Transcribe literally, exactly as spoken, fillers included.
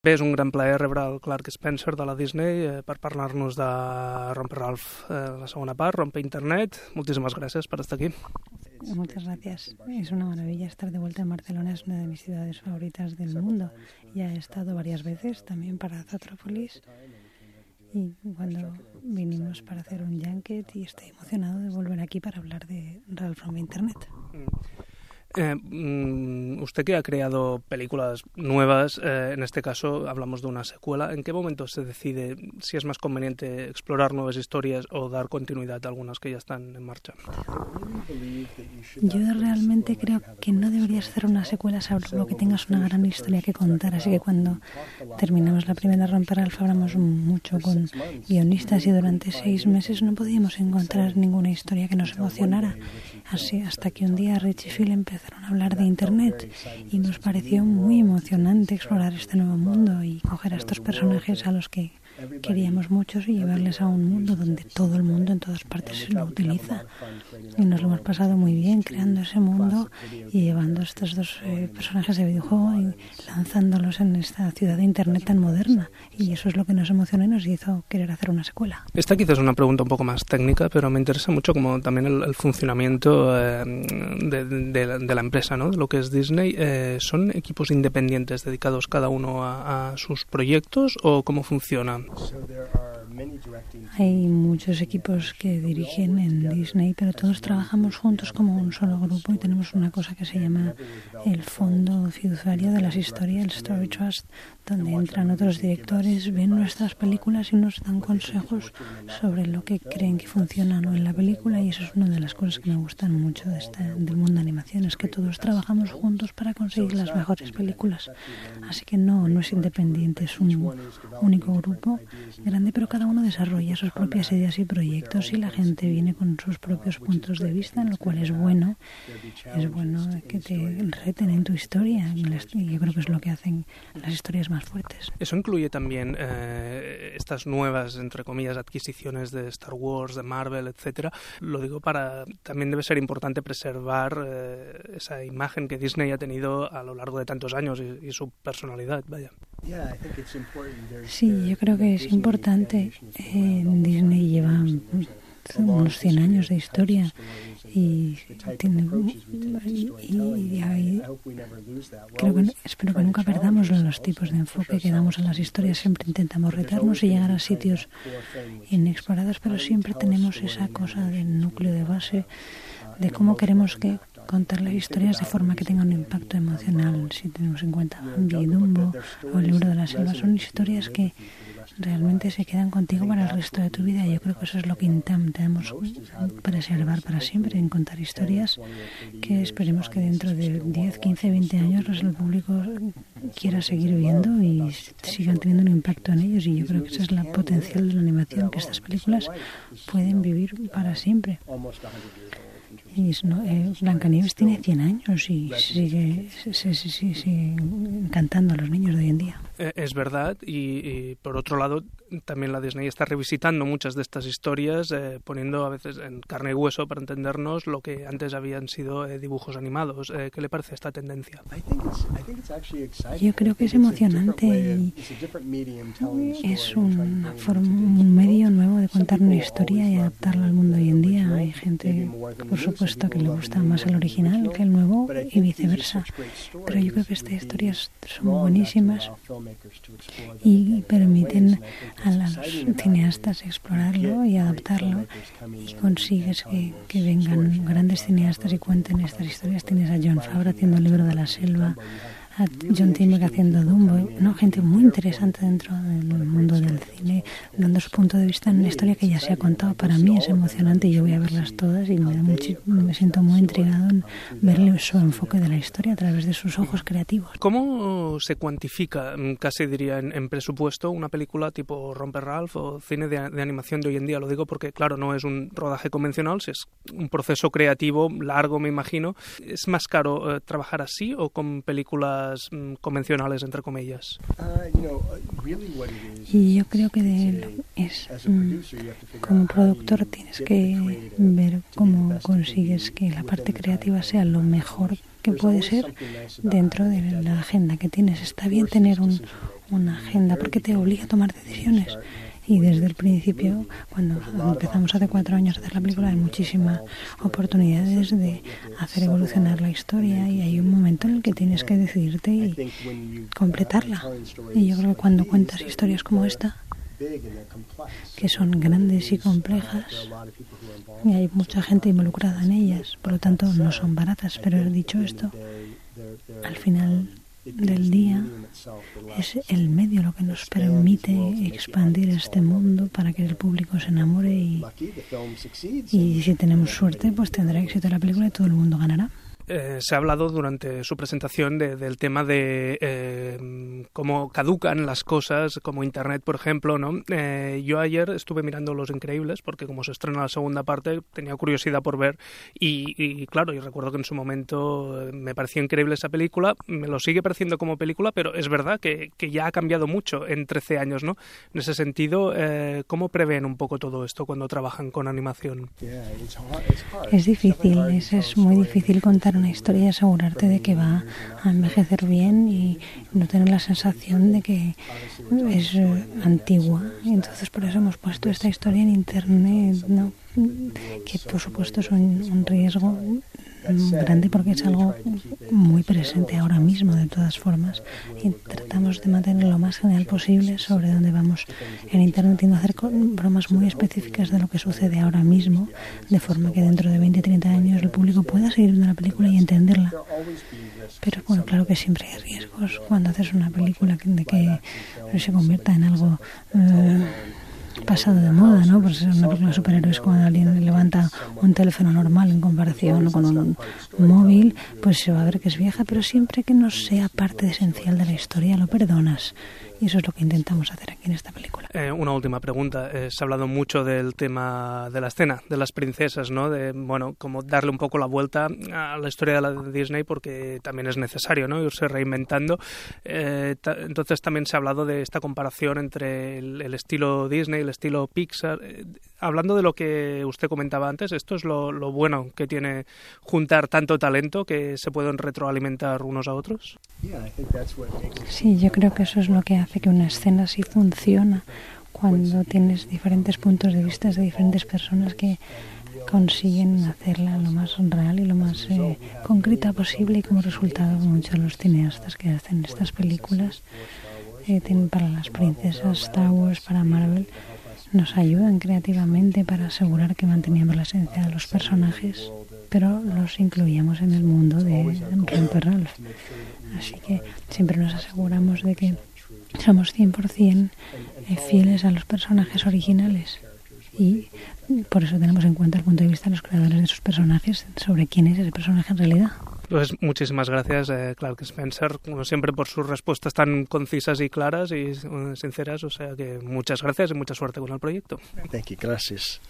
Bé, és un gran plaer rebre el Clark Spencer de la Disney eh, per parlar-nos de Romper Ralph, eh, la segona part, Rompe Internet. Moltíssimas gracias por estar aquí. Muchas gracias. Es una maravilla estar de vuelta en Barcelona, es una de mis ciudades favoritas del mundo. Ya he estado varias veces también para Zootropolis y cuando vinimos para hacer un junket y estoy emocionado de volver aquí para hablar de Ralph Rompe Internet. Mm. Eh, usted que ha creado películas nuevas, eh, en este caso hablamos de una secuela, ¿en qué momento se decide si es más conveniente explorar nuevas historias o dar continuidad a algunas que ya están en marcha? Yo realmente creo que no deberías hacer una secuela salvo que tengas una gran historia que contar, así que cuando terminamos la primera Romper Ralph hablamos mucho con guionistas y durante seis meses no podíamos encontrar ninguna historia que nos emocionara, así hasta que un día Rich y Phil empezaron a hablar de Internet y nos pareció muy emocionante explorar este nuevo mundo y coger a estos personajes a los que queríamos muchos y llevarles a un mundo donde todo el mundo en todas partes lo utiliza. Y nos lo hemos pasado muy bien creando ese mundo y llevando estos dos eh, personajes de videojuego y lanzándolos en esta ciudad de Internet tan moderna. Y eso es lo que nos emocionó y nos hizo querer hacer una secuela. Esta quizás es una pregunta un poco más técnica, pero me interesa mucho como también el, el funcionamiento eh, de, de, la, de la empresa, ¿no? De lo que es Disney. Eh, ¿Son equipos independientes dedicados cada uno a, a sus proyectos o cómo funciona? Hay muchos equipos que dirigen en Disney, pero todos trabajamos juntos como un solo grupo y tenemos una cosa que se llama el Fondo Fiduciario de las Historias, el Story Trust, donde entran otros directores, ven nuestras películas y nos dan consejos sobre lo que creen que funciona o no en la película, y eso es una de las cosas que me gustan mucho de esta, del mundo de animación, es que todos trabajamos juntos para conseguir las mejores películas. Así que no, no es independiente, es un único grupo grande, pero cada uno desarrolla sus propias ideas y proyectos y la gente viene con sus propios puntos de vista, lo cual es bueno. Es bueno que te reten en tu historia y yo creo que es lo que hacen las historias más fuertes. ¿Eso incluye también eh, estas nuevas, entre comillas, adquisiciones de Star Wars, de Marvel, etcétera? Lo digo para... También debe ser importante preservar eh, esa imagen que Disney ha tenido a lo largo de tantos años y, y su personalidad, vaya. Sí, yo creo que es importante. Eh, Disney lleva unos cien años de historia y, tiene, y, y, y creo que, espero que nunca perdamos los tipos de enfoque que damos a las historias. Siempre intentamos retarnos y llegar a sitios inexplorados, pero siempre tenemos esa cosa del núcleo de base de cómo queremos que contar las historias de forma que tenga un impacto emocional. Si tenemos en cuenta Bambi y Dumbo o El libro de la selva, son historias que realmente se quedan contigo para el resto de tu vida. Yo creo que eso es lo que intentamos preservar para siempre, en contar historias que esperemos que dentro de diez, quince, veinte años el público quiera seguir viendo y sigan teniendo un impacto en ellos. Y yo creo que esa es la potencial de la animación, que estas películas pueden vivir para siempre. Y no, eh, Blancanieves tiene cien años y sigue, sigue, sigue, sigue encantando a los niños de hoy en día. Eh, es verdad, y, y por otro lado también la Disney está revisitando muchas de estas historias, eh, poniendo a veces en carne y hueso, para entendernos, lo que antes habían sido eh, dibujos animados. Eh, ¿Qué le parece esta tendencia? Yo creo que es emocionante y es una forma, un medio nuevo de contar una historia y adaptarla al mundo hoy en día. Hay gente, por supuesto, que le gusta más el original que el nuevo y viceversa, pero yo creo que estas historias son buenísimas y permiten a los cineastas explorarlo y adaptarlo, y consigues que, que vengan grandes cineastas y cuenten estas historias. Tienes a Jon Favreau haciendo El libro de la selva, a John Timber haciendo Dumbo, ¿no? Gente muy interesante dentro del mundo del cine, dando su punto de vista en una historia que ya se ha contado. Para mí es emocionante y yo voy a verlas todas y me, da mucho, me siento muy intrigado en verle su enfoque de la historia a través de sus ojos creativos. ¿Cómo se cuantifica, casi diría en, en presupuesto, una película tipo Romper Ralph o cine de, de animación de hoy en día? Lo digo porque, claro, no es un rodaje convencional, es un proceso creativo largo, me imagino. ¿Es más caro eh, trabajar así o con películas convencionales, entre comillas? Y yo creo que de, es como productor tienes que ver cómo consigues que la parte creativa sea lo mejor que puede ser dentro de la agenda que tienes. Está bien tener un, una agenda, porque te obliga a tomar decisiones. Y desde el principio, cuando empezamos hace cuatro años a hacer la película, hay muchísimas oportunidades de hacer evolucionar la historia y hay un momento en el que tienes que decidirte y completarla. Y yo creo que cuando cuentas historias como esta, que son grandes y complejas, y hay mucha gente involucrada en ellas, por lo tanto no son baratas, pero dicho esto, al final del día es el medio lo que nos permite expandir este mundo para que el público se enamore y, y si tenemos suerte pues tendrá éxito la película y todo el mundo ganará. Eh, se ha hablado durante su presentación de, del tema de eh, cómo caducan las cosas, como Internet, por ejemplo, ¿no? Eh, yo ayer estuve mirando Los Increíbles, porque como se estrena la segunda parte, tenía curiosidad por ver, y, y claro, yo recuerdo que en su momento me pareció increíble esa película, me lo sigue pareciendo como película, pero es verdad que, que ya ha cambiado mucho en trece años, ¿no? En ese sentido, eh, ¿cómo prevén un poco todo esto cuando trabajan con animación? Es difícil, es, es muy difícil contar una historia y asegurarte de que va a envejecer bien y no tener la sensación de que es eh, antigua. Y entonces por eso hemos puesto esta historia en internet, ¿no? Que por supuesto es un, un riesgo grande porque es algo muy presente ahora mismo de todas formas y tratamos de mantener lo más general posible sobre dónde vamos en internet y no hacer bromas muy específicas de lo que sucede ahora mismo, de forma que dentro de veinte a treinta años el público pueda seguir viendo la película y entenderla. Pero bueno, claro que siempre hay riesgos cuando haces una película de que se convierta en algo eh, pasado de moda, ¿no? Pues una película de superhéroes, cuando alguien levanta un teléfono normal en comparación con un móvil, pues se va a ver que es vieja, pero siempre que no sea parte esencial de la historia lo perdonas. Y eso es lo que intentamos hacer aquí en esta película. Eh, una última pregunta. Eh, se ha hablado mucho del tema de la escena, de las princesas, ¿no? De, bueno, como darle un poco la vuelta a la historia de la de Disney porque también es necesario, ¿no? Irse reinventando. Eh, ta- entonces también se ha hablado de esta comparación entre el, el estilo Disney, el estilo Pixar. Eh, hablando de lo que usted comentaba antes, esto es lo, lo bueno que tiene juntar tanto talento que se pueden retroalimentar unos a otros. Sí, yo creo que eso es lo que hace que una escena sí funciona cuando tienes diferentes puntos de vista de diferentes personas que consiguen hacerla lo más real y lo más eh, concreta posible y como resultado muchos de los cineastas que hacen estas películas eh, tienen para las princesas, Star Wars, para Marvel, nos ayudan creativamente para asegurar que manteníamos la esencia de los personajes pero los incluíamos en el mundo de Romper Ralph. Así que siempre nos aseguramos de que somos cien por ciento fieles a los personajes originales y por eso tenemos en cuenta el punto de vista de los creadores de esos personajes sobre quién es ese personaje en realidad. Pues muchísimas gracias, eh, Clark Spencer, como siempre, por sus respuestas tan concisas y claras y uh, sinceras. O sea que muchas gracias y mucha suerte con el proyecto. Thank you, gracias.